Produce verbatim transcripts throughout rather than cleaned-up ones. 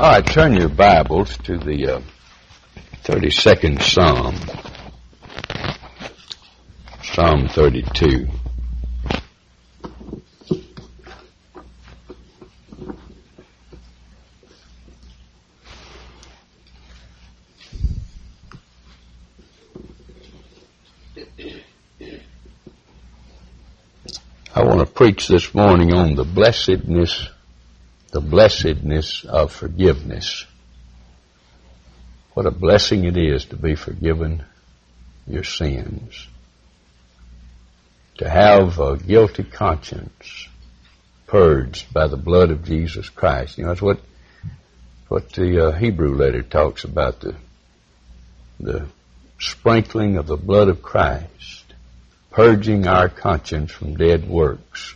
All right, turn your Bibles to the uh, thirty-second Psalm, Psalm thirty-two. I want to preach this morning on the blessedness The blessedness of forgiveness. What a blessing it is to be forgiven your sins. To have a guilty conscience purged by the blood of Jesus Christ. You know, that's what what the uh, Hebrew letter talks about, the the sprinkling of the blood of Christ, purging our conscience from dead works.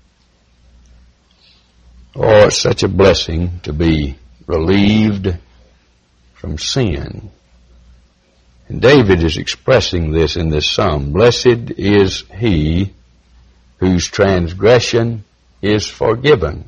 Oh, it's such a blessing to be relieved from sin. And David is expressing this in this psalm. Blessed is he whose transgression is forgiven,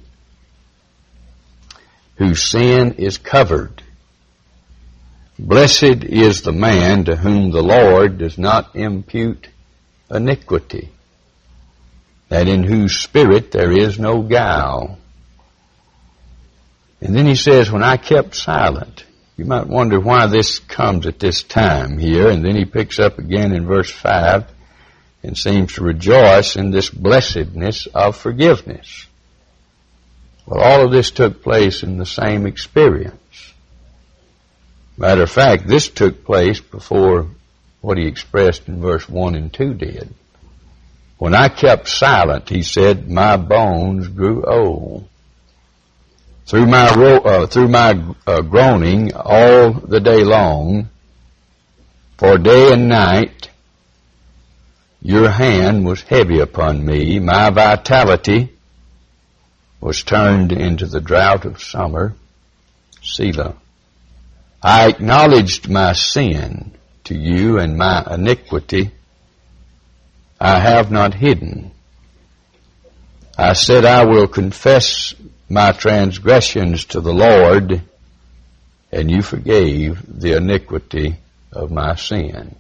whose sin is covered. Blessed is the man to whom the Lord does not impute iniquity, and in whose spirit there is no guile. And then he says, when I kept silent. You might wonder why this comes at this time here. And then he picks up again in verse five and seems to rejoice in this blessedness of forgiveness. Well, all of this took place in the same experience. Matter of fact, this took place before what he expressed in verse one and two did. When I kept silent, he said, my bones grew old. Through my ro- uh, through my uh, groaning all the day long, for day and night, your hand was heavy upon me. My vitality was turned into the drought of summer. Selah. I acknowledged my sin to you, and my iniquity I have not hidden. I said, I will confess my transgressions to the Lord, and you forgave the iniquity of my sin.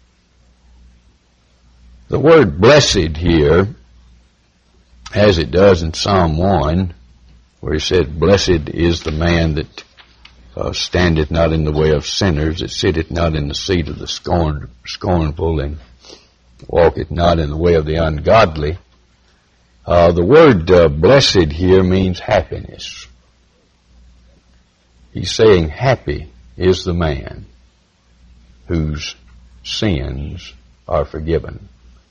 The word blessed here, as it does in Psalm one, where he said, blessed is the man that uh, standeth not in the way of sinners, that sitteth not in the seat of the scorn, scornful, and walketh not in the way of the ungodly. Uh, the word uh, blessed here means happiness. He's saying happy is the man whose sins are forgiven.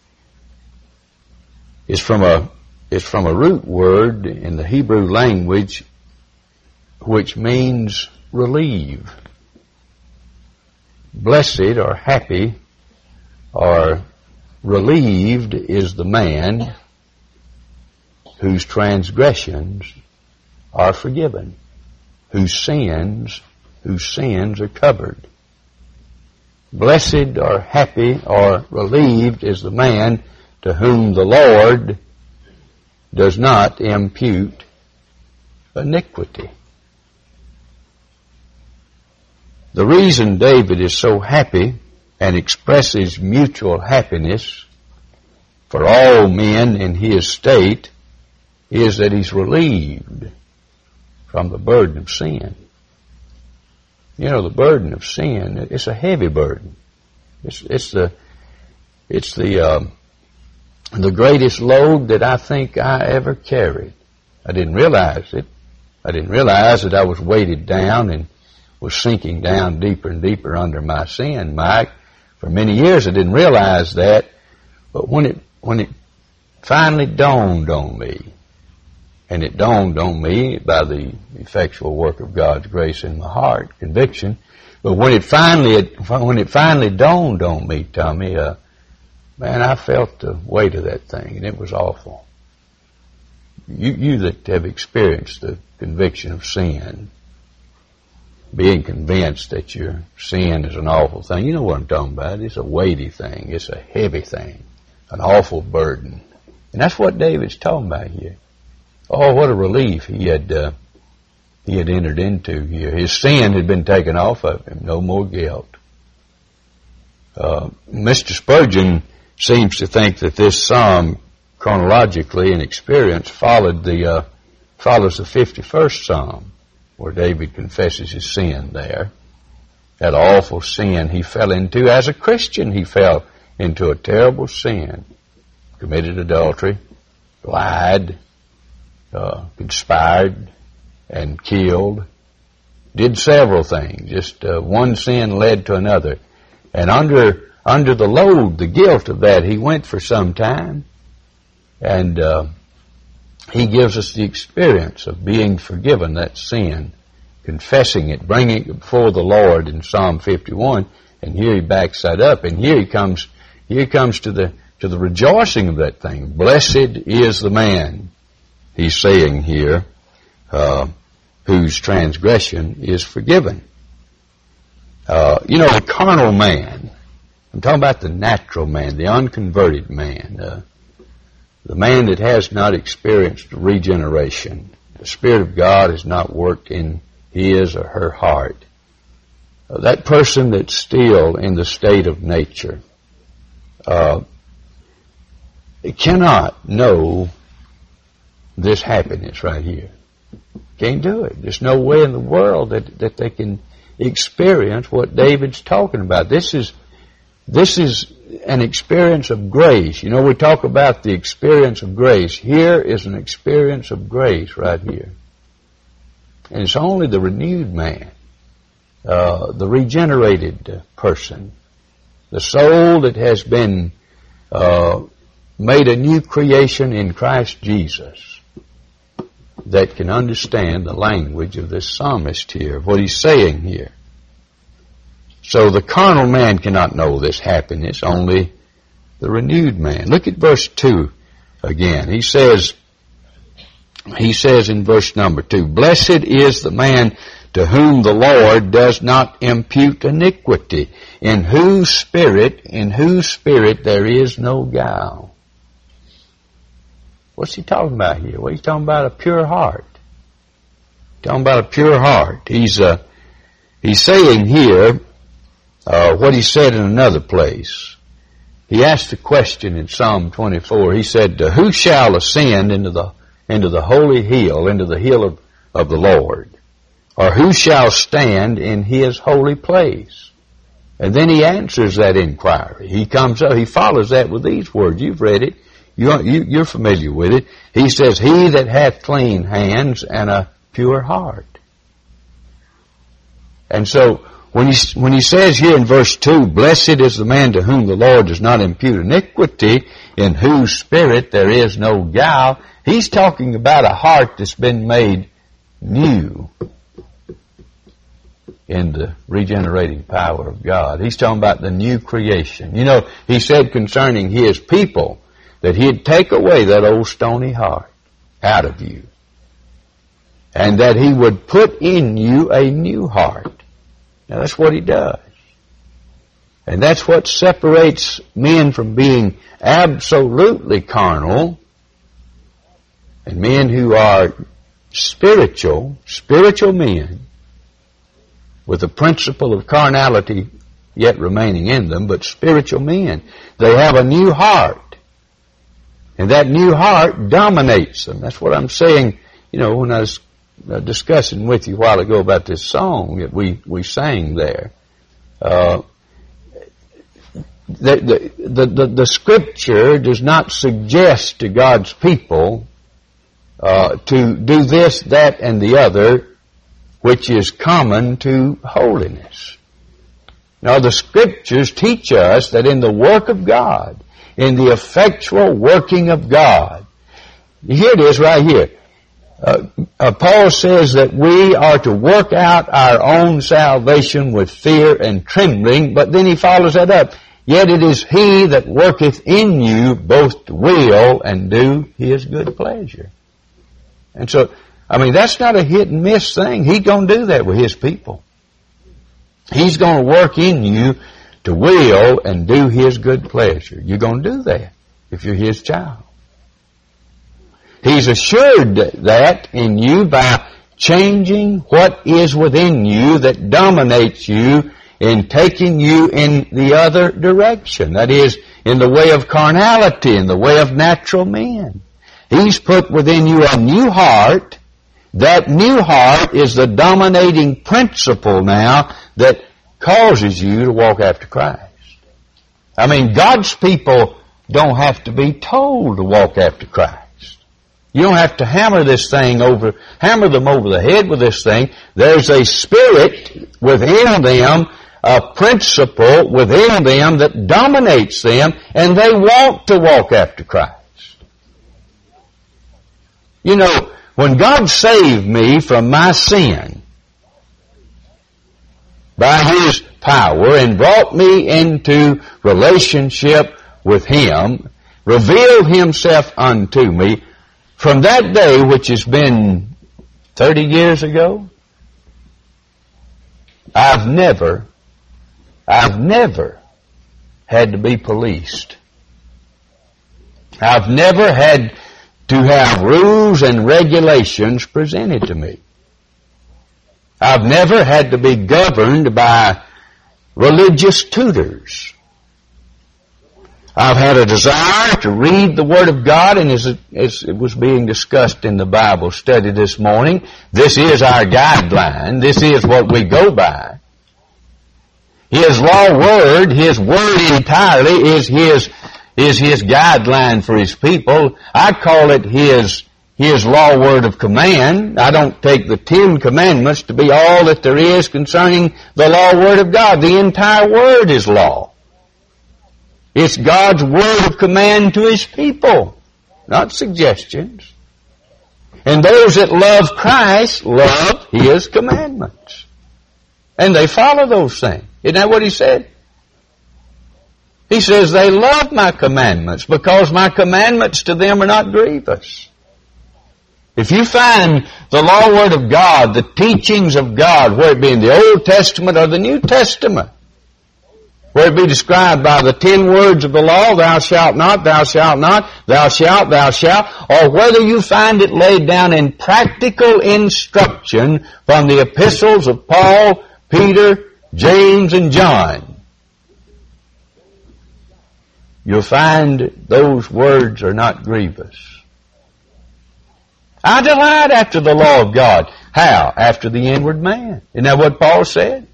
It's from a, it's from a root word in the Hebrew language which means relieve. Blessed or happy or relieved is the man whose transgressions are forgiven, whose sins, whose sins are covered. Blessed or happy or relieved is the man to whom the Lord does not impute iniquity. The reason David is so happy and expresses mutual happiness for all men in his state is that he's relieved from the burden of sin. You know, the burden of sin, it's a heavy burden. It's, it's the, it's the, uh, the greatest load that I think I ever carried. I didn't realize it. I didn't realize that I was weighted down and was sinking down deeper and deeper under my sin, Mike. For many years I didn't realize that, but when it, when it finally dawned on me, and it dawned on me by the effectual work of God's grace in my heart, conviction. But when it finally, when it finally dawned on me, Tommy, uh, man, I felt the weight of that thing, and it was awful. You, you that have experienced the conviction of sin, being convinced that your sin is an awful thing, you know what I'm talking about. It's a weighty thing. It's a heavy thing, an awful burden. And that's what David's talking about here. Oh, what a relief he had uh, he had entered into here. His sin had been taken off of him. No more guilt. Uh, Mister Spurgeon seems to think that this psalm, chronologically in experience, followed the uh, follows the fifty-first psalm, where David confesses his sin there. That awful sin he fell into. As a Christian, he fell into a terrible sin. Committed adultery, lied, uh, conspired, and killed. Did several things. Just uh, one sin led to another. And under under the load, the guilt of that, he went for some time. And uh, he gives us the experience of being forgiven that sin, confessing it, bringing it before the Lord in Psalm fifty-one. And here he backs that up. And here he comes, here he comes to the to the rejoicing of that thing. Blessed is the man, he's saying here, uh, whose transgression is forgiven. Uh, you know, the carnal man, I'm talking about the natural man, the unconverted man, uh, the man that has not experienced regeneration. The Spirit of God has not worked in his or her heart. Uh, that person that's still in the state of nature, uh, cannot know this happiness right here. Can't do it. There's no way in the world that, that they can experience what David's talking about. This is, this is an experience of grace. You know, we talk about the experience of grace. Here is an experience of grace right here. And it's only the renewed man, uh, the regenerated person, the soul that has been uh, made a new creation in Christ Jesus, that can understand the language of this psalmist here, of what he's saying here. So the carnal man cannot know this happiness, only the renewed man. Look at verse two again. He says, he says in verse number two, Blessed is the man to whom the Lord does not impute iniquity, in whose spirit, in whose spirit there is no guile. What's he talking about here? Well, he's talking about a pure heart. Talking about a pure heart. He's uh, he's saying here uh, what he said in another place. He asked a question in Psalm twenty-four. He said, "Who shall ascend into the into the holy hill, into the hill of, of the Lord, or who shall stand in His holy place?" And then he answers that inquiry. He comes up. He follows that with these words. You've read it. You're, you, you're familiar with it. He says, "He that hath clean hands and a pure heart." And so, when he, when he says here in verse two, "Blessed is the man to whom the Lord does not impute iniquity, in whose spirit there is no guile," he's talking about a heart that's been made new in the regenerating power of God. He's talking about the new creation. You know, he said concerning His people, that He'd take away that old stony heart out of you, and that He would put in you a new heart. Now that's what He does. And that's what separates men from being absolutely carnal, and men who are spiritual, spiritual men, with the principle of carnality yet remaining in them, but spiritual men. They have a new heart. And that new heart dominates them. That's what I'm saying, you know, when I was discussing with you a while ago about this song that we, we sang there. Uh, the, the, the, the Scripture does not suggest to God's people uh, to do this, that, and the other, which is common to holiness. Now, the Scriptures teach us that in the work of God, in the effectual working of God. Here it is right here. Uh, uh, Paul says that we are to work out our own salvation with fear and trembling, but then he follows that up. Yet it is He that worketh in you both to will and do His good pleasure. And so, I mean, that's not a hit and miss thing. He's going to do that with His people. He's going to work in you to will and do His good pleasure. You're going to do that if you're His child. He's assured that in you by changing what is within you that dominates you in taking you in the other direction. That is, in the way of carnality, in the way of natural men. He's put within you a new heart. That new heart is the dominating principle now that causes you to walk after Christ. I mean, God's people don't have to be told to walk after Christ. You don't have to hammer this thing over, hammer them over the head with this thing. There's a spirit within them, a principle within them that dominates them, and they want to walk after Christ. You know, when God saved me from my sin by His power and brought me into relationship with Him, revealed Himself unto me, from that day, which has been thirty years ago, I've never, I've never had to be policed. I've never had to have rules and regulations presented to me. I've never had to be governed by religious tutors. I've had a desire to read the Word of God, and as it, as it was being discussed in the Bible study this morning, this is our guideline. This is what we go by. His law word, His Word entirely is His, is His guideline for His people. I call it His, His law word of command. I don't take the Ten Commandments to be all that there is concerning the law word of God. The entire Word is law. It's God's word of command to His people, not suggestions. And those that love Christ love His commandments. And they follow those things. Isn't that what He said? He says they love my commandments because my commandments to them are not grievous. If you find the law word of God, the teachings of God, whether it be in the Old Testament or the New Testament, where it be described by the ten words of the law, thou shalt not, thou shalt not, thou shalt, thou shalt, or whether you find it laid down in practical instruction from the epistles of Paul, Peter, James, and John, you'll find those words are not grievous. I delight after the law of God. How? After the inward man. Isn't that what Paul said?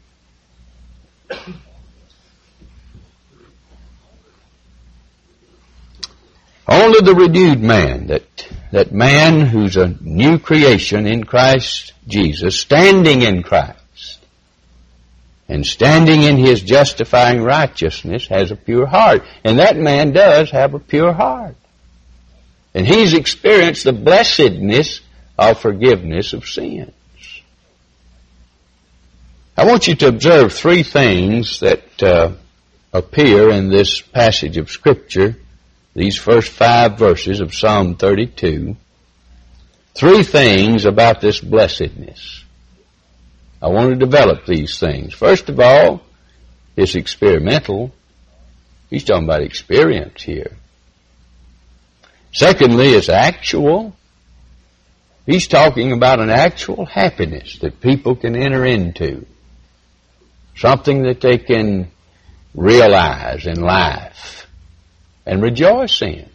Only the renewed man, that, that man who's a new creation in Christ Jesus, standing in Christ, and standing in His justifying righteousness, has a pure heart. And that man does have a pure heart. And he's experienced the blessedness of forgiveness of sins. I want you to observe three things that uh, appear in this passage of Scripture, these first five verses of Psalm thirty-two. Three things about this blessedness. I want to develop these things. First of all, it's experimental. He's talking about experience here. Secondly, it's actual. He's talking about an actual happiness that people can enter into. Something that they can realize in life and rejoice in.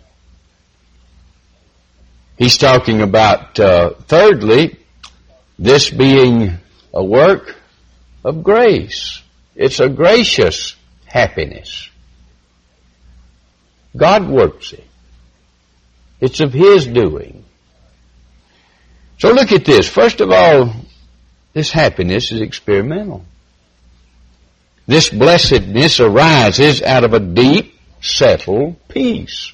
He's talking about, uh, thirdly, this being a work of grace. It's a gracious happiness. God works it. It's of His doing. So look at this. First of all, this happiness is experimental. This blessedness arises out of a deep, settled peace.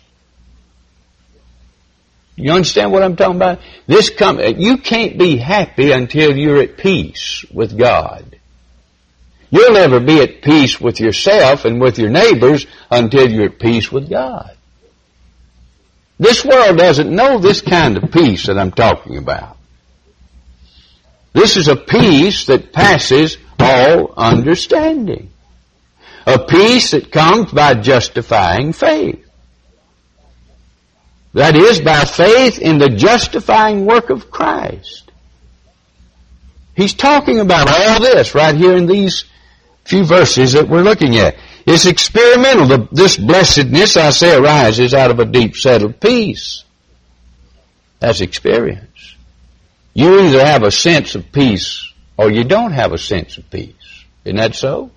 You understand what I'm talking about? This com- you can't be happy until you're at peace with God. You'll never be at peace with yourself and with your neighbors until you're at peace with God. This world doesn't know this kind of peace that I'm talking about. This is a peace that passes all understanding. A peace that comes by justifying faith. That is, by faith in the justifying work of Christ. He's talking about all this right here in these few verses that we're looking at. It's experimental. The, this blessedness, I say, arises out of a deep settled peace. That's experience. You either have a sense of peace or you don't have a sense of peace. Isn't that so?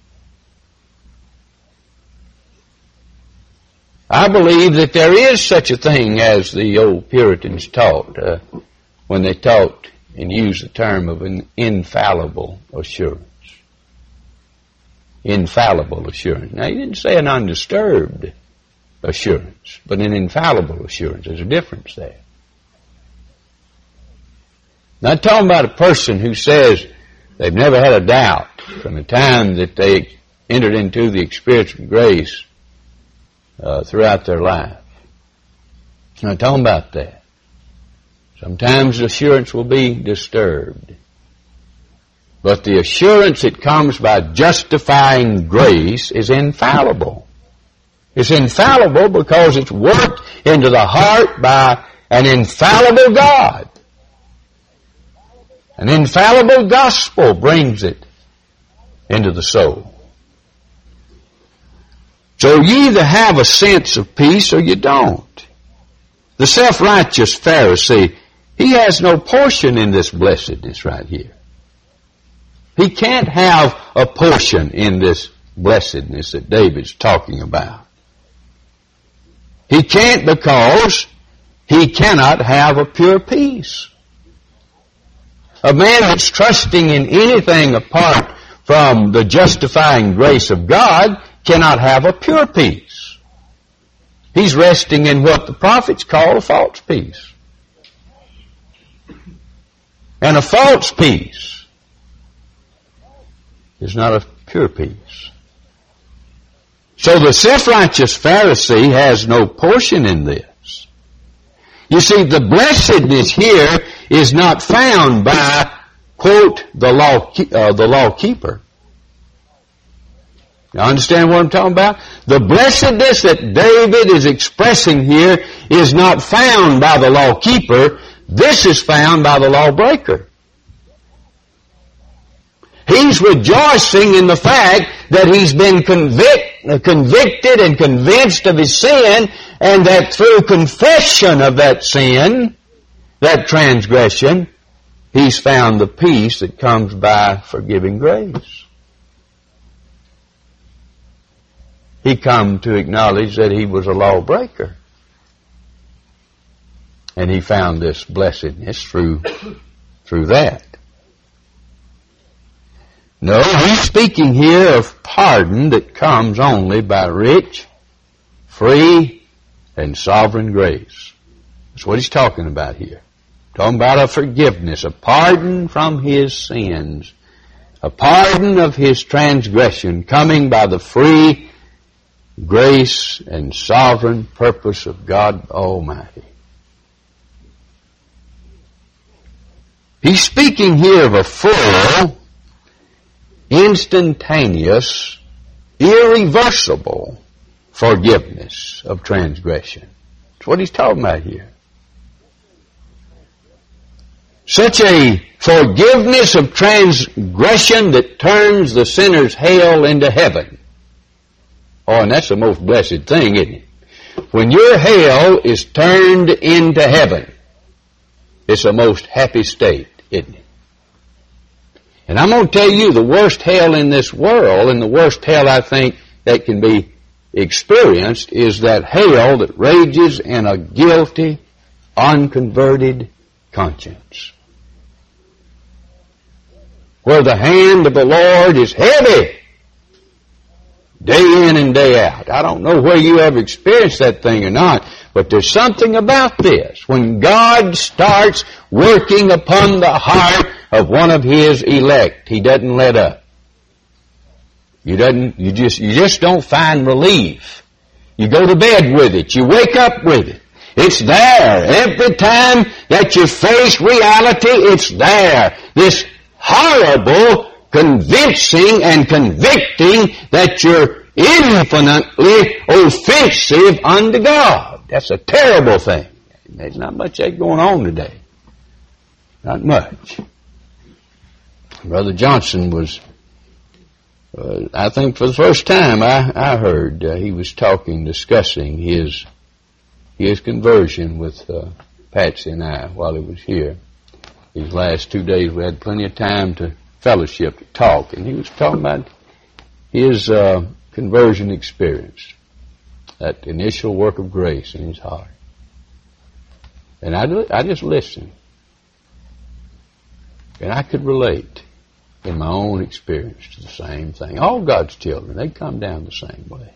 I believe that there is such a thing as the old Puritans taught uh, when they taught and used the term of an infallible assurance. Infallible assurance. Now, he didn't say an undisturbed assurance, but an infallible assurance. There's a difference there. Now, I'm talking about a person who says they've never had a doubt from the time that they entered into the experience of grace uh, throughout their life. I'm not talking about that. Sometimes assurance will be disturbed. But the assurance that comes by justifying grace is infallible. It's infallible because it's worked into the heart by an infallible God. An infallible gospel brings it into the soul. So you either have a sense of peace or you don't. The self-righteous Pharisee, he has no portion in this blessedness right here. He can't have a portion in this blessedness that David's talking about. He can't because he cannot have a pure peace. A man that's trusting in anything apart from the justifying grace of God cannot have a pure peace. He's resting in what the prophets call a false peace. And a false peace is not a pure peace. So the self-righteous Pharisee has no portion in this. You see, the blessedness here is not found by, quote, the law, uh, the law keeper. You understand what I'm talking about? The blessedness that David is expressing here is not found by the law keeper. This is found by the lawbreaker. He's rejoicing in the fact that he's been convict, convicted and convinced of his sin, and that through confession of that sin, that transgression, he's found the peace that comes by forgiving grace. He come to acknowledge that he was a lawbreaker. And he found this blessedness through, through that. No, he's speaking here of pardon that comes only by rich, free, and sovereign grace. That's what he's talking about here. Talking about a forgiveness, a pardon from his sins, a pardon of his transgression coming by the free grace and sovereign purpose of God Almighty. He's speaking here of a full, instantaneous, irreversible forgiveness of transgression. That's what he's talking about here. Such a forgiveness of transgression that turns the sinner's hell into heaven. Oh, and that's the most blessed thing, isn't it? When your hell is turned into heaven, it's the most happy state, isn't it? And I'm going to tell you the worst hell in this world, and the worst hell I think that can be experienced, is that hell that rages in a guilty, unconverted conscience. Where the hand of the Lord is heavy, day in and day out. I don't know where you ever experienced that thing or not, but there's something about this. When God starts working upon the heart of one of His elect, He doesn't let up. You doesn't, you just, you just don't find relief. You go to bed with it. You wake up with it. It's there. Every time that you face reality, it's there. This horrible, convincing and convicting that you're infinitely offensive unto God. That's a terrible thing. There's not much of that going on today. Not much. Brother Johnson was, uh, I think for the first time I, I heard, uh, he was talking, discussing his his conversion with uh, Patsy and I while he was here. These last two days we had plenty of time to fellowship, to talk, and he was talking about his uh, conversion experience, that initial work of grace in his heart. And I, I just listened. And I could relate in my own experience to the same thing. All God's children, they come down the same way.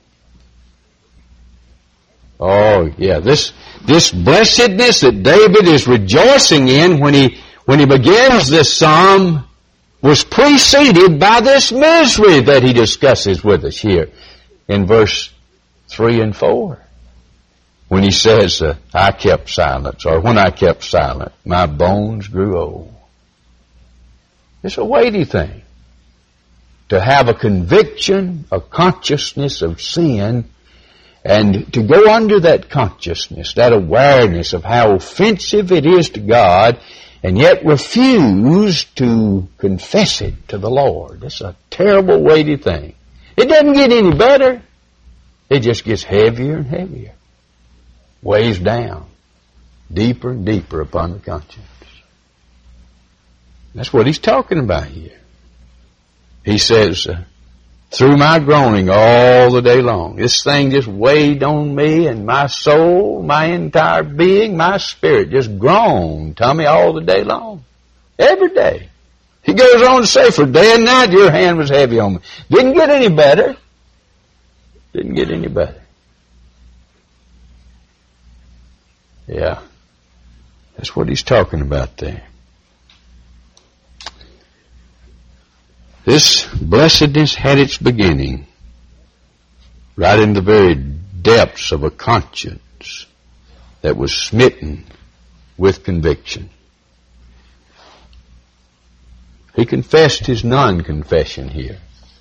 Oh, yeah, this this blessedness that David is rejoicing in when he when he begins this psalm was preceded by this misery that he discusses with us here in verse three and four. When he says, uh, I kept silence, or when I kept silent, my bones grew old. It's a weighty thing to have a conviction, a consciousness of sin, and to go under that consciousness, that awareness of how offensive it is to God, and yet refuse to confess it to the Lord. It's a terrible, weighty thing. It doesn't get any better. It just gets heavier and heavier. Weighs down deeper and deeper upon the conscience. That's what he's talking about here. He says, uh, through my groaning all the day long, this thing just weighed on me, and my soul, my entire being, my spirit just groaned to me all the day long. Every day. He goes on to say, for day and night your hand was heavy on me. Didn't get any better. Didn't get any better. Yeah. That's what he's talking about there. This blessedness had its beginning right in the very depths of a conscience that was smitten with conviction. He confessed his non-confession here.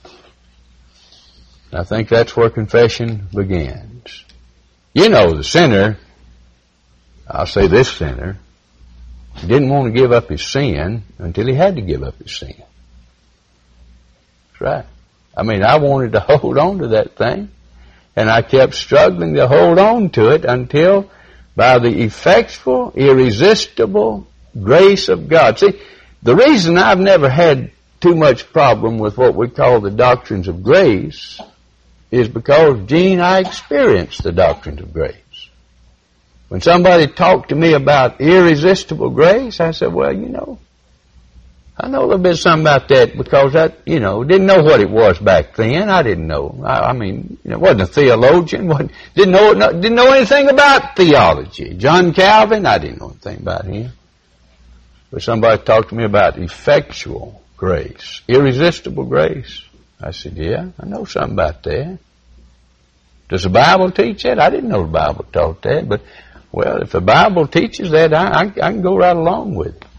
I think that's where confession begins. You know, the sinner, I'll say this sinner, didn't want to give up his sin until he had to give up his sin. That's right. I mean, I wanted to hold on to that thing, and I kept struggling to hold on to it until, by the effectual, irresistible grace of God. See, the reason I've never had too much problem with what we call the doctrines of grace is because, Gene, I experienced the doctrines of grace. When somebody talked to me about irresistible grace, I said, well, you know, I know a little bit something about that because I, you know, didn't know what it was back then. I didn't know. I, I mean, you know, wasn't a theologian. Wasn't, didn't know no, didn't know anything about theology. John Calvin, I didn't know anything about him. But somebody talked to me about effectual grace, irresistible grace. I said, yeah, I know something about that. Does the Bible teach that? I didn't know the Bible taught that, but, well, if the Bible teaches that, I, I, I can go right along with it.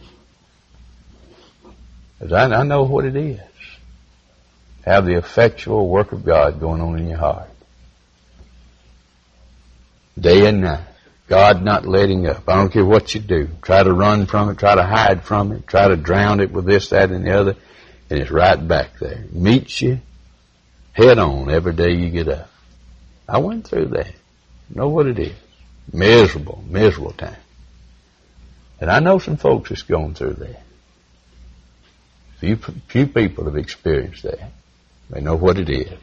Because I, I know what it is. Have the effectual work of God going on in your heart. Day and night. God not letting up. I don't care what you do. Try to run from it. Try to hide from it. Try to drown it with this, that, and the other. And it's right back there. Meets you head on every day you get up. I went through that. Know what it is. Miserable, miserable time. And I know some folks that's going through that. Few, few people have experienced that. They know what it is.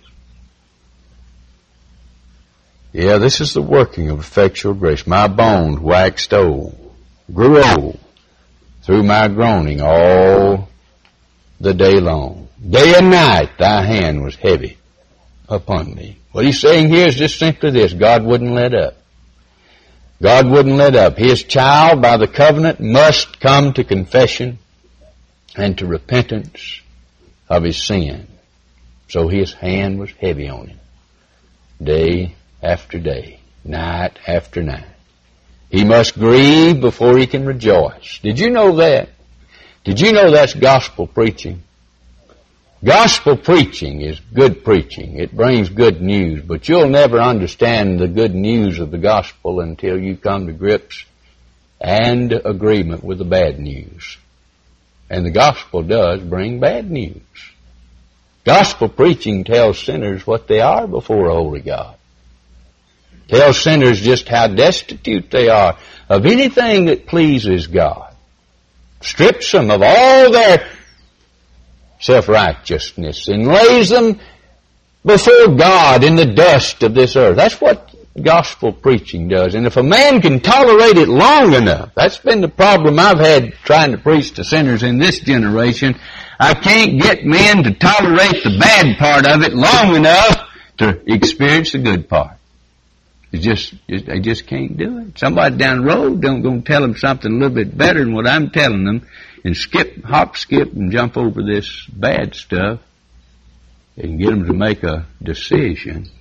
Yeah, this is the working of effectual grace. My bones waxed old, grew old, through my groaning all the day long. Day and night thy hand was heavy upon me. What he's saying here is just simply this. God wouldn't let up. God wouldn't let up. His child, by the covenant, must come to confession and to repentance of his sin. So his hand was heavy on him. Day after day, night after night. He must grieve before he can rejoice. Did you know that? Did you know that's gospel preaching? Gospel preaching is good preaching. It brings good news, but you'll never understand the good news of the gospel until you come to grips and agreement with the bad news. And the gospel does bring bad news. Gospel preaching tells sinners what they are before a holy God. Tells sinners just how destitute they are of anything that pleases God. Strips them of all their self-righteousness and lays them before God in the dust of this earth. That's what gospel preaching does. And if a man can tolerate it long enough, that's been the problem I've had trying to preach to sinners in this generation. I can't get men to tolerate the bad part of it long enough to experience the good part. It's just, just they just can't do it. Somebody down the road don't go tell them something a little bit better than what I'm telling them and skip, hop, skip, and jump over this bad stuff and get them to make a decision.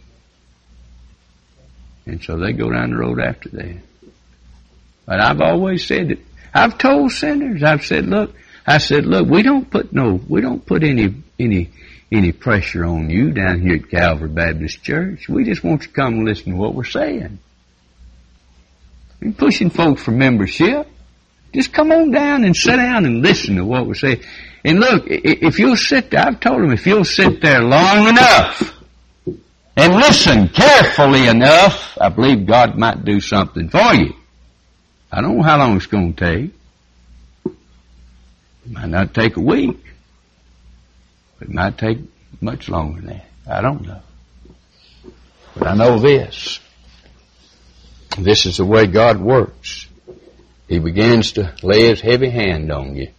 And so they go down the road after that. But I've always said it. I've told sinners, I've said, look, I said, look, we don't put no, we don't put any, any, any pressure on you down here at Calvary Baptist Church. We just want you to come and listen to what we're saying. We're pushing folks for membership. Just come on down and sit down and listen to what we're saying. And look, if you'll sit there, I've told them, if you'll sit there long enough and listen carefully enough, I believe God might do something for you. I don't know how long it's going to take. It might not take a week. It might take much longer than that. I don't know. But I know this. This is the way God works. He begins to lay His heavy hand on you.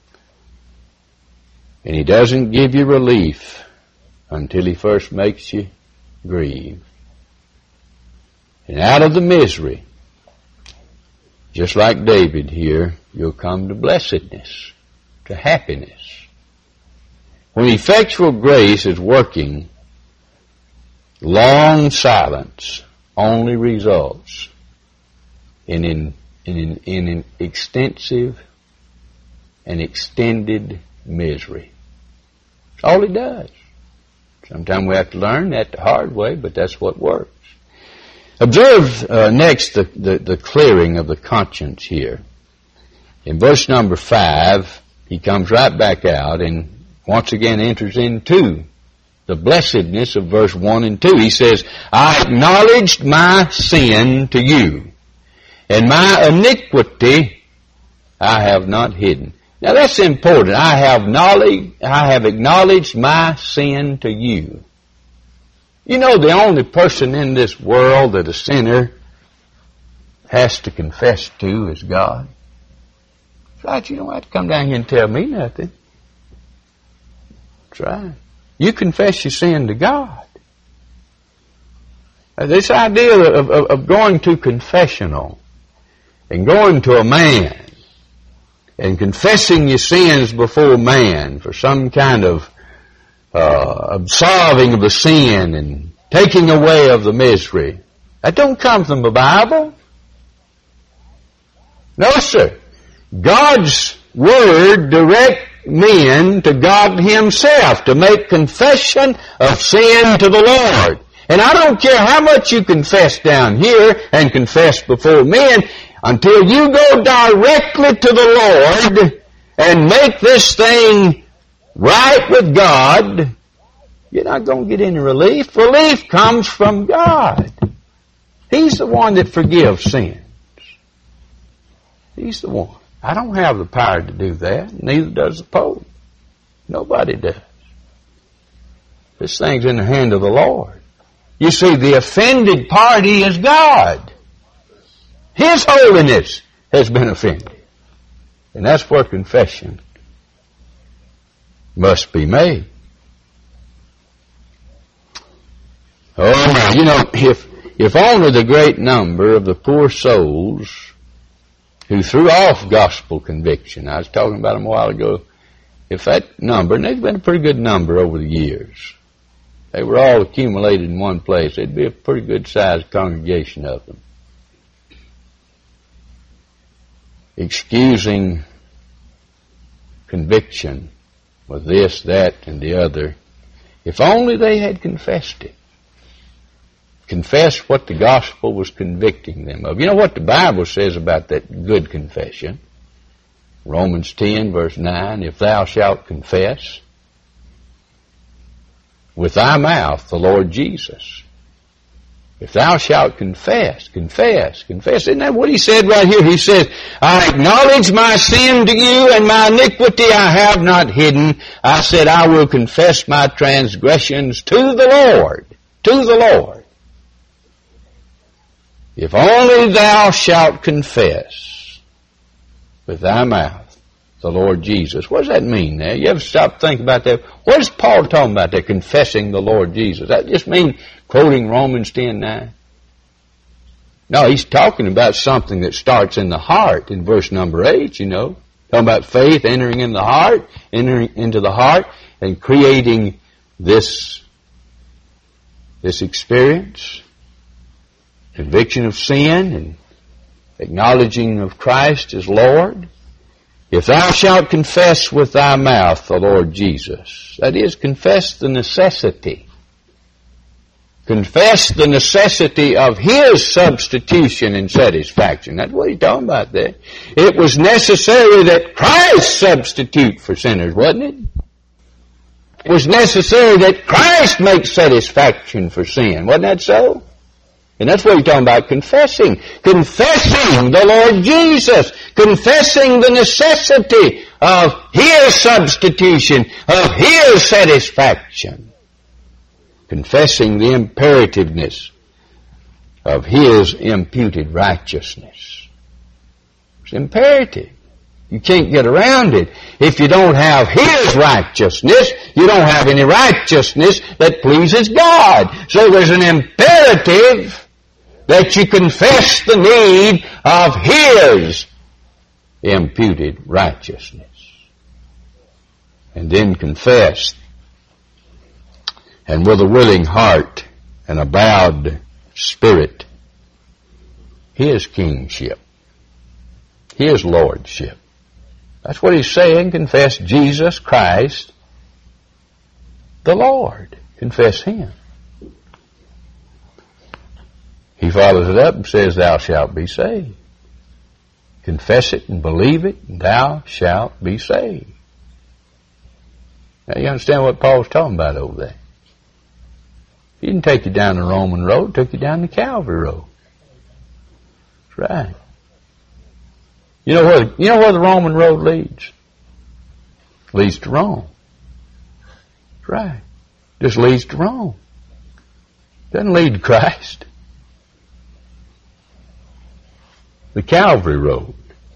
And He doesn't give you relief until He first makes you grieve. And out of the misery, just like David here, you'll come to blessedness, to happiness. When effectual grace is working, long silence only results in, in, in, in an extensive and extended misery. That's all it does. Sometimes we have to learn that the hard way, but that's what works. Observe uh, next the, the, the clearing of the conscience here. In verse number five, he comes right back out and once again enters into the blessedness of verse one and two. He says, I acknowledged my sin to you, and my iniquity I have not hidden. Now that's important. I have knowledge, I have acknowledged my sin to you. You know, the only person in this world that a sinner has to confess to is God. That's right. You don't have to come down here and tell me nothing. That's right. You confess your sin to God. Now, this idea of, of, of going to confessional and going to a man and confessing your sins before man for some kind of uh, absolving of the sin and taking away of the misery, that don't come from the Bible. No, sir. God's Word directs men to God Himself to make confession of sin to the Lord. And I don't care how much you confess down here and confess before men, until you go directly to the Lord and make this thing right with God, you're not going to get any relief. Relief comes from God. He's the one that forgives sins. He's the one. I don't have the power to do that. Neither does the Pope. Nobody does. This thing's in the hand of the Lord. You see, the offended party is God. His holiness has been offended. And that's where confession must be made. Oh, now, you know, if, if only the great number of the poor souls who threw off gospel conviction, I was talking about them a while ago, if that number, and there's been a pretty good number over the years, they were all accumulated in one place, there'd be a pretty good sized congregation of them. Excusing conviction with this, that, and the other. If only they had confessed it. Confessed what the gospel was convicting them of. You know what the Bible says about that good confession? Romans ten, verse nine, if thou shalt confess with thy mouth the Lord Jesus. If thou shalt confess, confess, confess. Isn't that what he said right here? He says, I acknowledge my sin to you, and my iniquity I have not hidden. I said, I will confess my transgressions to the Lord. To the Lord. If only thou shalt confess with thy mouth the Lord Jesus. What does that mean there? You ever stop to think about that? What is Paul talking about there, confessing the Lord Jesus? That just mean quoting Romans ten nine? No, he's talking about something that starts in the heart in verse number eight, you know. Talking about faith entering in the heart, entering into the heart, and creating this, this experience, conviction of sin, and acknowledging of Christ as Lord. If thou shalt confess with thy mouth the Lord Jesus, that is, confess the necessity. Confess the necessity of His substitution and satisfaction. That's what he's talking about there. It was necessary that Christ substitute for sinners, wasn't it? It was necessary that Christ make satisfaction for sin. Wasn't that so? And that's what he's talking about, confessing. Confessing the Lord Jesus. Confessing the necessity of His substitution, of His satisfaction. Confessing the imperativeness of His imputed righteousness. It's imperative. You can't get around it. If you don't have His righteousness, you don't have any righteousness that pleases God. So there's an imperative that you confess the need of His imputed righteousness. And then confess, and with a willing heart and a bowed spirit, His kingship, His lordship. That's what he's saying. Confess Jesus Christ, the Lord. Confess Him. He follows it up and says, thou shalt be saved. Confess it and believe it, and thou shalt be saved. Now you understand what Paul's talking about over there. He didn't take you down the Roman road, took you down the Calvary road. That's right. You know where, you know where the Roman road leads? Leads to Rome. That's right. Just leads to Rome. Doesn't lead to Christ. The Calvary road.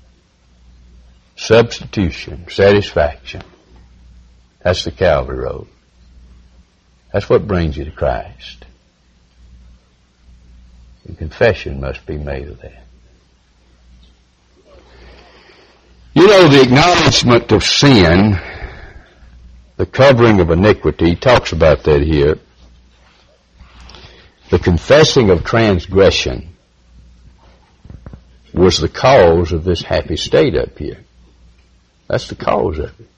Substitution, satisfaction. That's the Calvary road. That's what brings you to Christ. And confession must be made of that. You know, the acknowledgement of sin, the covering of iniquity, he talks about that here. The confessing of transgression was the cause of this happy state up here. That's the cause of it.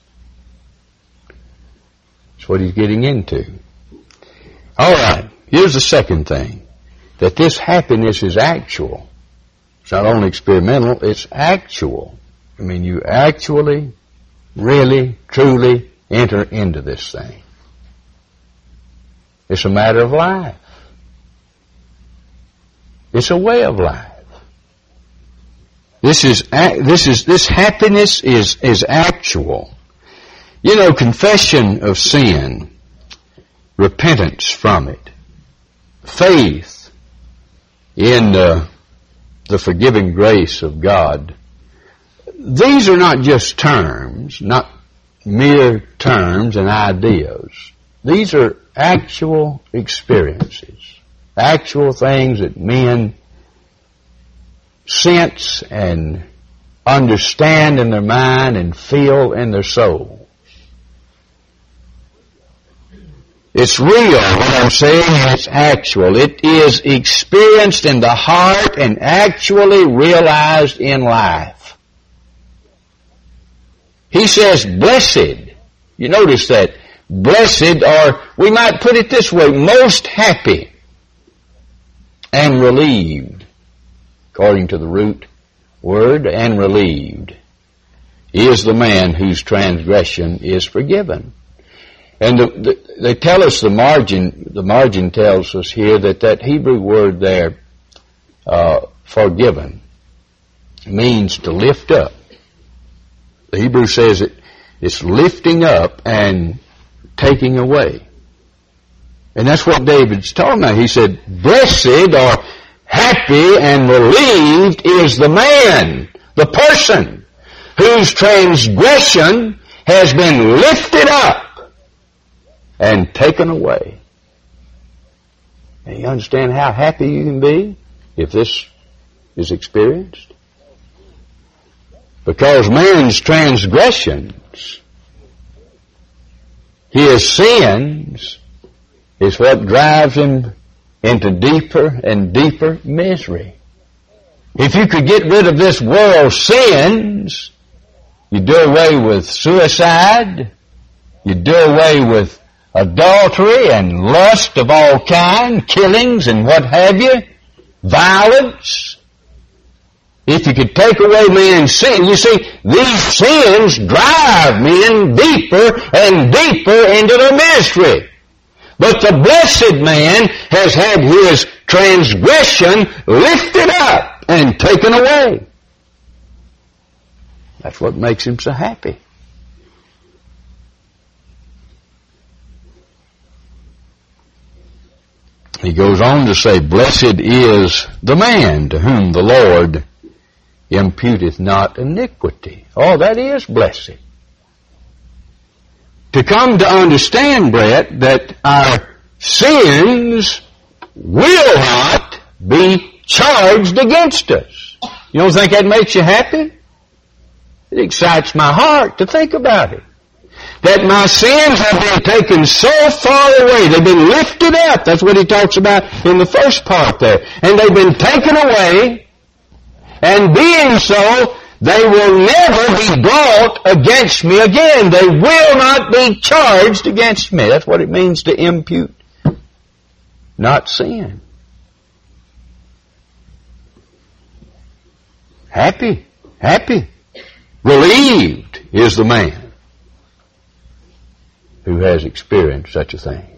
That's what he's getting into. All right, here's the second thing. That this happiness is actual. It's not only experimental, it's actual. I mean, you actually, really, truly enter into this thing. It's a matter of life. It's a way of life. This is, this is, this happiness is, is actual. You know, confession of sin, repentance from it, faith in uh, the forgiving grace of God. These are not just terms, not mere terms and ideas. These are actual experiences, actual things that men sense and understand in their mind and feel in their soul. It's real, what I'm saying, and it's actual. It is experienced in the heart and actually realized in life. He says, blessed. You notice that. Blessed, or we might put it this way, most happy and relieved, according to the root word, and relieved. is the man whose transgression is forgiven. And the, the, they tell us the margin, the margin tells us here that that Hebrew word there, uh, forgiven, means to lift up. The Hebrew says it, it's lifting up and taking away. And that's what David's talking about. He said, blessed or happy and relieved is the man, the person, whose transgression has been lifted up and taken away. And you understand how happy you can be if this is experienced? Because man's transgressions, his sins, is what drives him into deeper and deeper misery. If you could get rid of this world's sins, you do away with suicide, you do away with adultery and lust of all kind, killings and what have you, violence. If you could take away man's sin, you see, these sins drive men deeper and deeper into their misery. But the blessed man has had his transgression lifted up and taken away. That's what makes him so happy. He goes on to say, blessed is the man to whom the Lord imputeth not iniquity. Oh, that is blessed. To come to understand, Brett, that our sins will not be charged against us. You don't think that makes you happy? It excites my heart to think about it. That my sins have been taken so far away. They've been lifted up. That's what he talks about in the first part there. And they've been taken away. And being so, they will never be brought against me again. They will not be charged against me. That's what it means to impute, not sin. Happy, happy, relieved is the man who has experienced such a thing.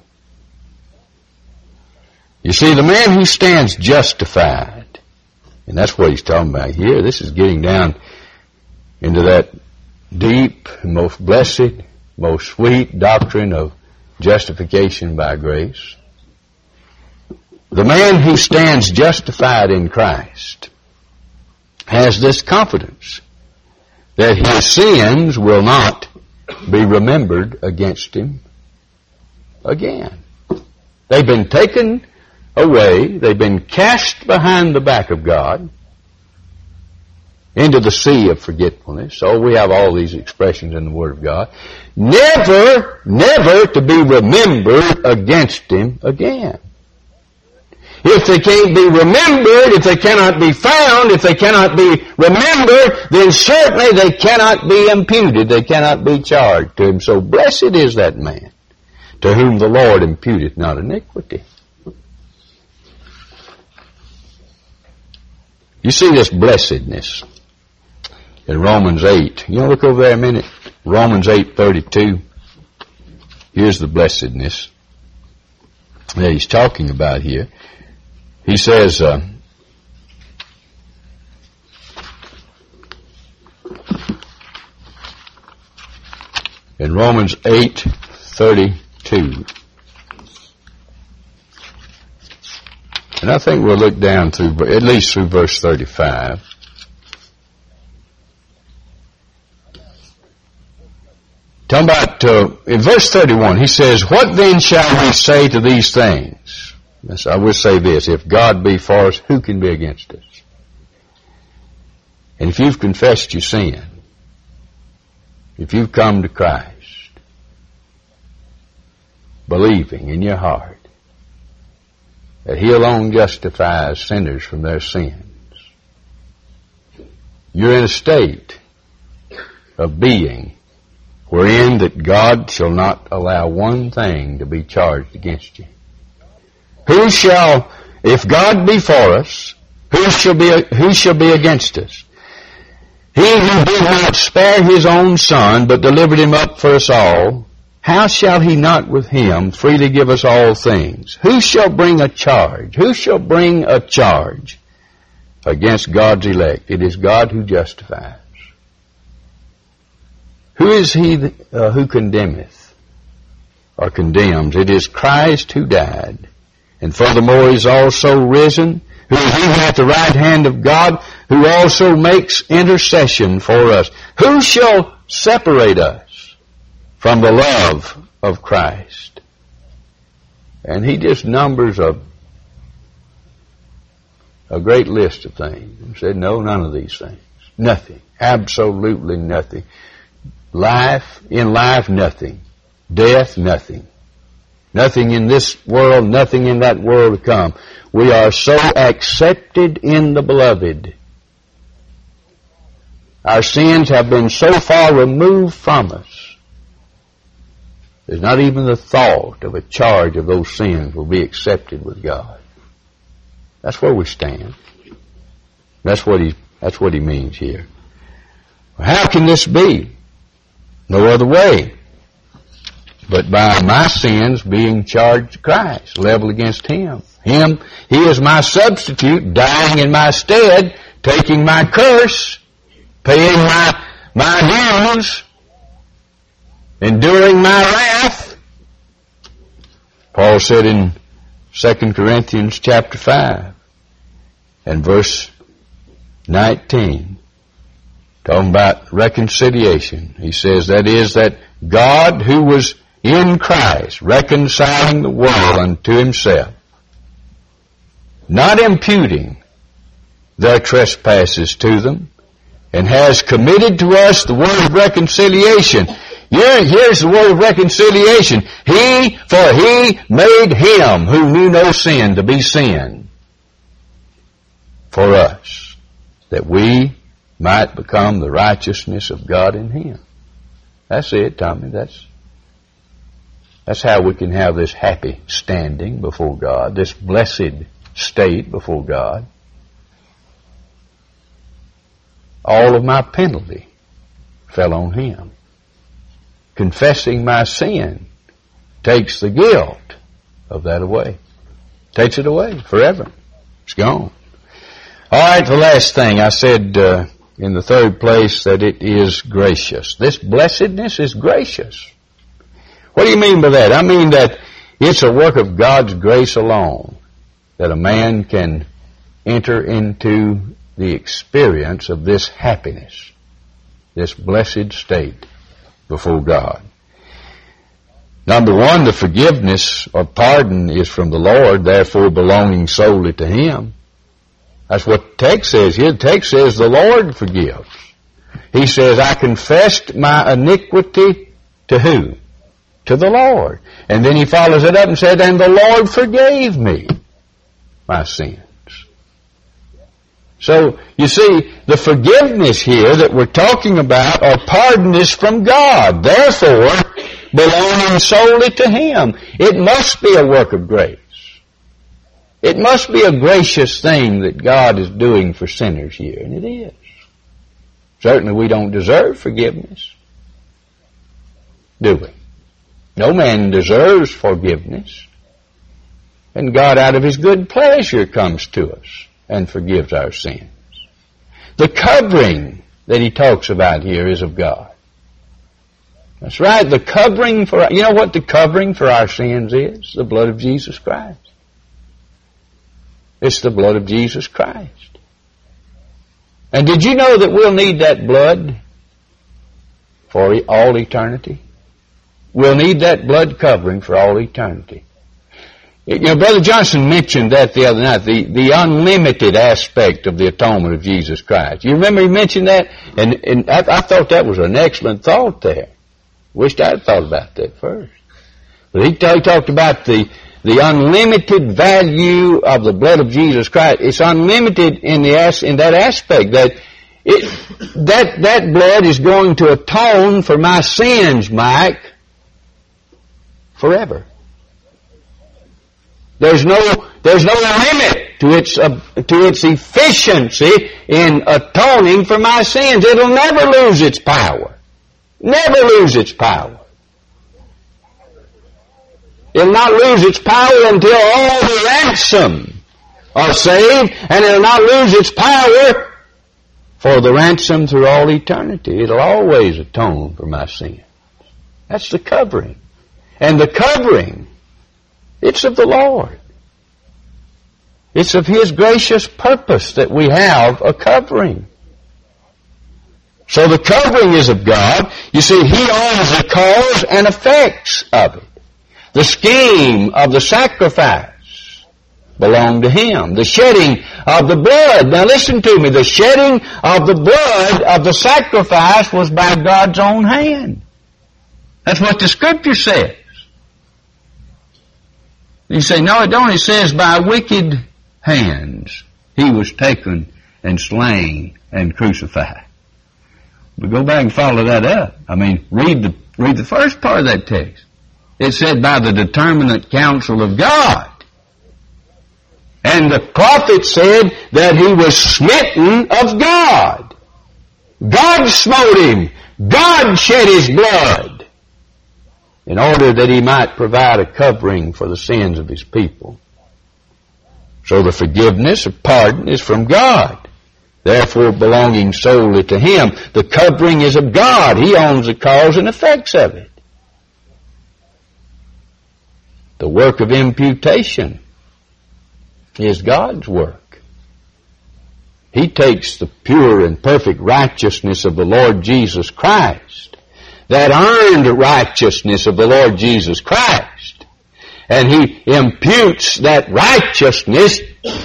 You see, the man who stands justified, and that's what he's talking about here. This is getting down into that deep, most blessed, most sweet doctrine of justification by grace. The man who stands justified in Christ has this confidence that his sins will not be remembered against him again. They've been taken away. They've been cast behind the back of God into the sea of forgetfulness. So we have all these expressions in the Word of God. Never, never to be remembered against him again. If they can't be remembered, if they cannot be found, if they cannot be remembered, then certainly they cannot be imputed. They cannot be charged to him. So blessed is that man to whom the Lord imputeth not iniquity. You see this blessedness in Romans eight. You want to look over there a minute? Romans eight thirty-two. Here's the blessedness that he's talking about here. He says, uh, in Romans eight thirty-two, and I think we'll look down through, at least through verse thirty-five. Talking about, uh, in verse thirty-one, he says, what then shall we say to these things? Yes, I will say this, if God be for us, who can be against us? And if you've confessed your sin, if you've come to Christ, believing in your heart that He alone justifies sinners from their sins, you're in a state of being wherein that God shall not allow one thing to be charged against you. Who shall, if God be for us, who shall be, who shall be against us? He who did not spare his own Son, but delivered him up for us all, how shall he not with him freely give us all things? Who shall bring a charge? Who shall bring a charge against God's elect? It is God who justifies. Who is he that, uh, who condemneth or condemns? It is Christ who died, and furthermore is also risen, who is even at the right hand of God, who also makes intercession for us. Who shall separate us from the love of Christ? And he just numbers a, a great list of things. He said, no, none of these things. Nothing. Absolutely nothing. Life, in life, nothing. Death, nothing. Nothing in this world, nothing in that world to come. We are so accepted in the Beloved. Our sins have been so far removed from us. There's not even the thought of a charge of those sins will be accepted with God. That's where we stand. That's what he, that's what he means here. How can this be? No other way but by my sins being charged to Christ, leveled against him. Him, he is my substitute, dying in my stead, taking my curse, paying my, my dues, enduring my wrath. Paul said in Second Corinthians chapter five and verse nineteen, talking about reconciliation, he says, that is, that God who was in Christ, reconciling the world unto himself, not imputing their trespasses to them, and has committed to us the word of reconciliation. Here, here's the word of reconciliation. He, for he made him who knew no sin to be sin for us, that we might become the righteousness of God in him. That's it, Tommy. That's That's how we can have this happy standing before God, this blessed state before God. All of my penalty fell on him. Confessing my sin takes the guilt of that away. Takes it away forever. It's gone. All right, the last thing I said uh, in the third place, that it is gracious. This blessedness is gracious. What do you mean by that? I mean that it's a work of God's grace alone that a man can enter into the experience of this happiness, this blessed state before God. Number one, the forgiveness or pardon is from the Lord, therefore belonging solely to him. That's what the text says here. The text says the Lord forgives. He says, I confessed my iniquity to who? To the Lord. And then he follows it up and said, and the Lord forgave me my sins. So, you see, the forgiveness here that we're talking about, or pardon, is from God. Therefore, belonging solely to him. It must be a work of grace. It must be a gracious thing that God is doing for sinners here, and it is. Certainly we don't deserve forgiveness, do we? No man deserves forgiveness. And God, out of his good pleasure, comes to us and forgives our sins. The covering that he talks about here is of God. That's right, the covering for, you know what the covering for our sins is? The blood of Jesus Christ. It's the blood of Jesus Christ. And did you know that we'll need that blood for all eternity? We'll need that blood covering for all eternity. You know, Brother Johnson mentioned that the other night, the, the unlimited aspect of the atonement of Jesus Christ. You remember he mentioned that? And, and I, I thought that was an excellent thought there. Wished I'd thought about that first. But he, he talked about the, the unlimited value of the blood of Jesus Christ. It's unlimited in the in that aspect that it, that that blood is going to atone for my sins, Mike, forever. There's no there's no limit to its, uh, to its efficiency in atoning for my sins. It'll never lose its power. Never lose its power. It'll not lose its power until all the ransom are saved, and it'll not lose its power for the ransom through all eternity. It'll always atone for my sins. That's the covering. And the covering, it's of the Lord. It's of His gracious purpose that we have a covering. So the covering is of God. You see, He owns the cause and effects of it. The scheme of the sacrifice belonged to Him. The shedding of the blood. Now listen to me. The shedding of the blood of the sacrifice was by God's own hand. That's what the Scripture says. You say, no, it don't. It says by wicked hands He was taken and slain and crucified. But go back and follow that up. I mean, read the, read the first part of that text. It said by the determinate counsel of God. And the prophet said that He was smitten of God. God smote Him. God shed His blood in order that He might provide a covering for the sins of His people. So the forgiveness of pardon is from God, therefore belonging solely to Him. The covering is of God. He owns the cause and effects of it. The work of imputation is God's work. He takes the pure and perfect righteousness of the Lord Jesus Christ, that earned righteousness of the Lord Jesus Christ, and He imputes that righteousness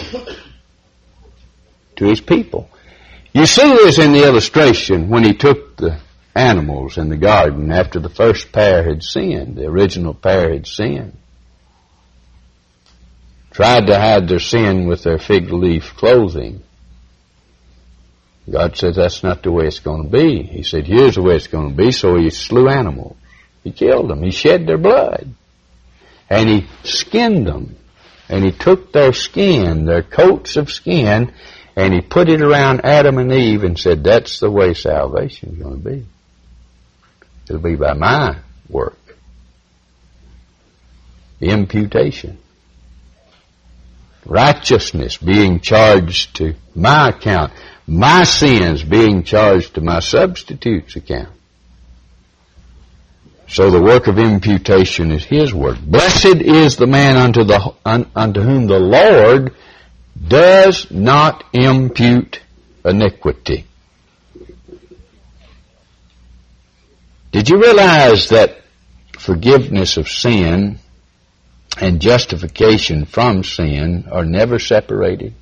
to His people. You see this in the illustration when He took the animals in the garden after the first pair had sinned, the original pair had sinned. Tried to hide their sin with their fig leaf clothing. God said that's not the way it's going to be. He said here's the way it's going to be, so He slew animals. He killed them. He shed their blood. And He skinned them. And He took their skin, their coats of skin, and He put it around Adam and Eve and said that's the way salvation is going to be. It'll be by my work. Imputation. Righteousness being charged to my account. My sins being charged to my substitute's account. So the work of imputation is His work. Blessed is the man unto, the, un, unto whom the Lord does not impute iniquity. Did you realize that forgiveness of sin and justification from sin are never separated?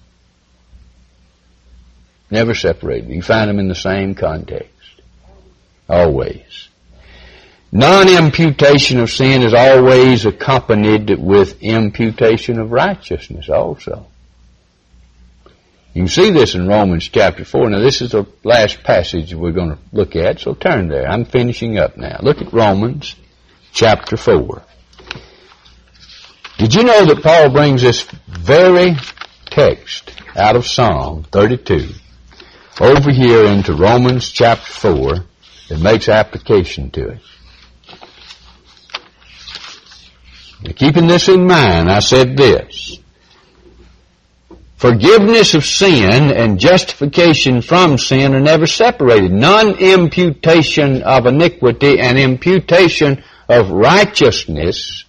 Never separated. You find them in the same context. Always. Non-imputation of sin is always accompanied with imputation of righteousness also. You can see this in Romans chapter four. Now this is the last passage we're going to look at, so turn there. I'm finishing up now. Look at Romans chapter four. Did you know that Paul brings this very text out of Psalm thirty-two over here into Romans chapter four and makes application to it? Now, keeping this in mind, I said this. Forgiveness of sin and justification from sin are never separated. Non-imputation of iniquity and imputation of righteousness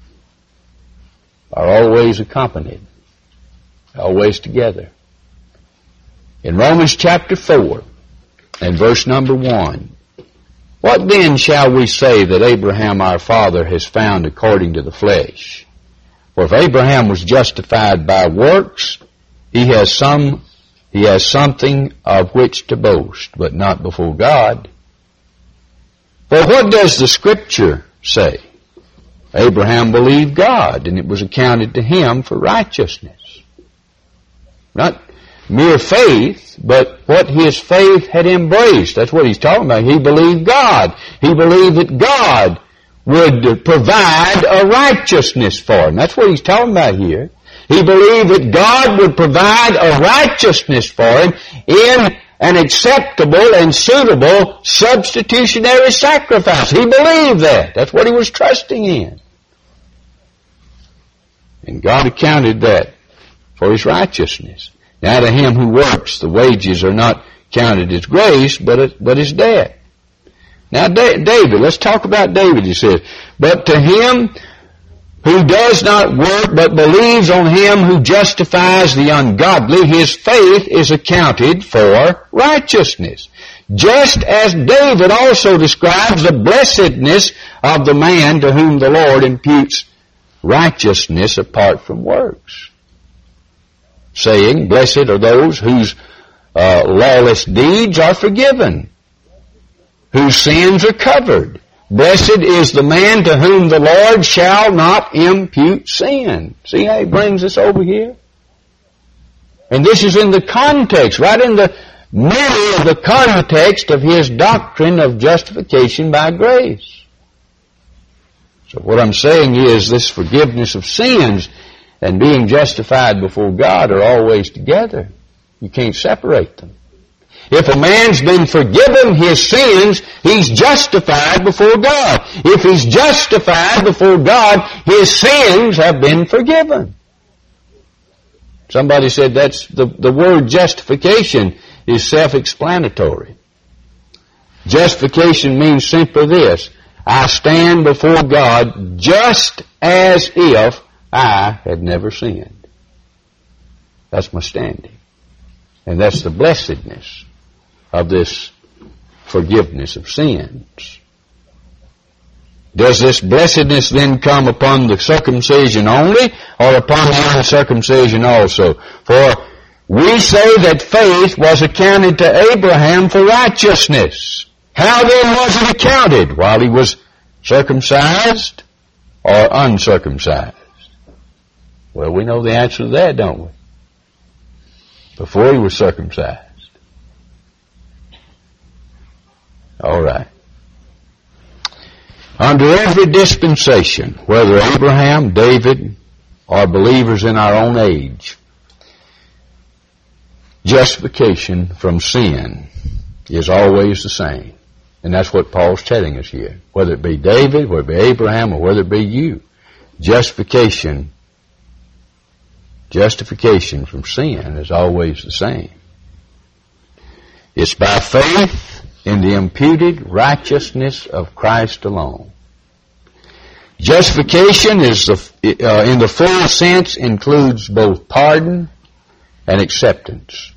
are always accompanied, always together. In Romans chapter four and verse number one, what then shall we say that Abraham our father has found according to the flesh? For if Abraham was justified by works, he has some, he has something of which to boast, but not before God. For what does the Scripture say? Abraham believed God, and it was accounted to him for righteousness. Not mere faith, but what his faith had embraced. That's what he's talking about. He believed God. He believed that God would provide a righteousness for him. That's what he's talking about here. He believed that God would provide a righteousness for him in an acceptable and suitable substitutionary sacrifice. He believed that. That's what he was trusting in. And God accounted that for his righteousness. Now to him who works, the wages are not counted as grace, but, but as debt. Now David, let's talk about David, he says. But to him who does not work, but believes on him who justifies the ungodly, his faith is accounted for righteousness. Just as David also describes the blessedness of the man to whom the Lord imputes righteousness apart from works, saying, blessed are those whose uh, lawless deeds are forgiven, whose sins are covered. Blessed is the man to whom the Lord shall not impute sin. See how he brings us over here? And this is in the context, right in the middle of the context of his doctrine of justification by grace. So what I'm saying is this forgiveness of sins and being justified before God are always together. You can't separate them. If a man's been forgiven his sins, he's justified before God. If he's justified before God, his sins have been forgiven. Somebody said that's the, the word justification is self-explanatory. Justification means simply this: I stand before God just as if I had never sinned. That's my standing. And that's the blessedness of this forgiveness of sins. Does this blessedness then come upon the circumcision only, or upon the uncircumcision also? For we say that faith was accounted to Abraham for righteousness. How then was it accounted? While he was circumcised or uncircumcised? Well, we know the answer to that, don't we? Before he was circumcised. All right. Under every dispensation, whether Abraham, David, or believers in our own age, justification from sin is always the same. And that's what Paul's telling us here. Whether it be David, whether it be Abraham, or whether it be you, justification, justification from sin is always the same. It's by faith in the imputed righteousness of Christ alone. Justification is the, uh, in the full sense includes both pardon and acceptance.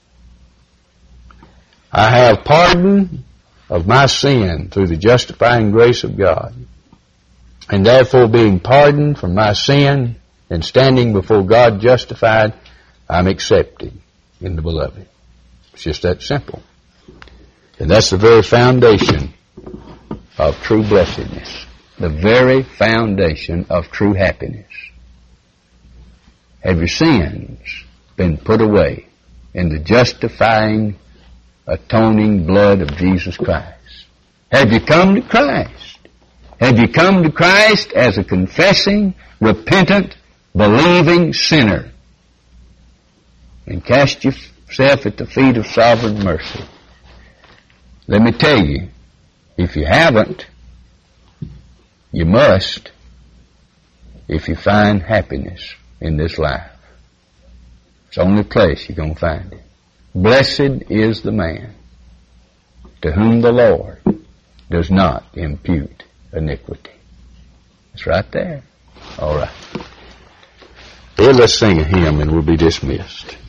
I have pardon of my sin through the justifying grace of God, and therefore being pardoned from my sin and standing before God justified, I'm accepted in the beloved. It's just that simple. And that's the very foundation of true blessedness. The very foundation of true happiness. Have your sins been put away in the justifying, atoning blood of Jesus Christ? Have you come to Christ? Have you come to Christ as a confessing, repentant, believing sinner and cast yourself at the feet of sovereign mercy? Let me tell you, if you haven't, you must, if you find happiness in this life. It's the only place you're going to find it. Blessed is the man to whom the Lord does not impute iniquity. It's right there. All right. Here, let's sing a hymn and we'll be dismissed.